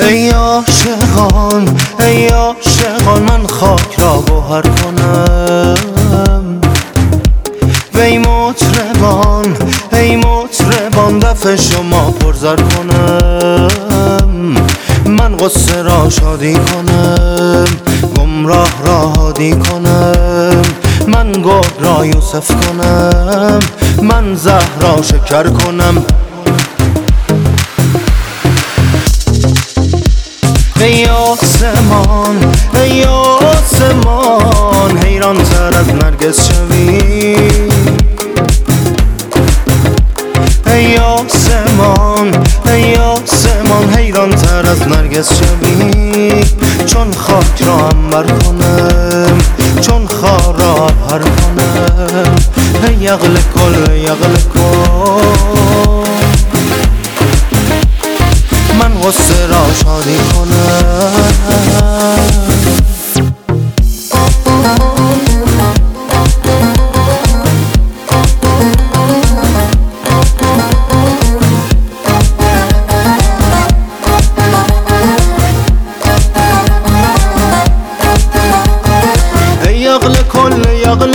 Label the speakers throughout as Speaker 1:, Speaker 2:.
Speaker 1: ای عاشقان ای عاشقان من خاک را گوهر کنم وی مطربان ای مطربان دف شما پرزر کنم من غصه را شادی کنم گمراه را هادی کنم من گرگ را یوسف کنم من زهر را شکر کنم ای آسمان ای آسمان حیران تر از نرگس شوی ای آسمان ای آسمان حیران تر از نرگس شوی چون خاک را عنبر کنم چون خار را عبهر کنم یغل کل یغل کل من غصه را شادی کنم یغل کل یغل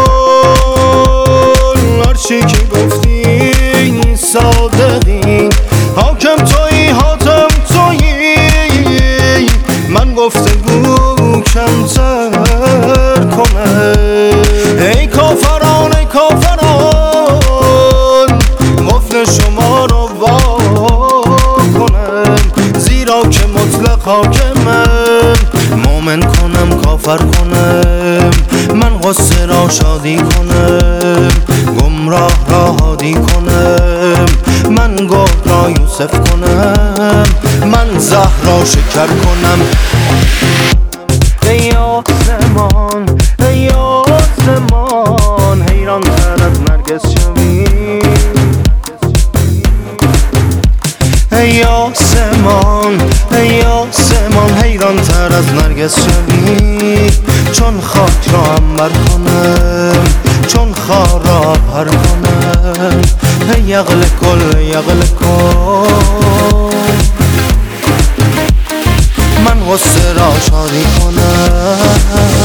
Speaker 1: کل هرچی که گفتی صادقی حاکم تویی حاتم تویی من گفتگو کمتر کنه ای کافران ای کافران قفل شما رو وا کنم زیرا که مطلق حاکمم مومن کنم کافر کنم من غصه را شادی کنم گمراه را هادی کنم من گرگ را یوسف کنم من زهر را شکر کنم ای آسمان ای آسمان حیران تر از نرگس شوی ای آسمان ای آسمان حیران تر از نرگس شوی چون خاک را عنبر کنم چون خار را عبهر کنم یغل کل یغل کل من غصه را شادی کنم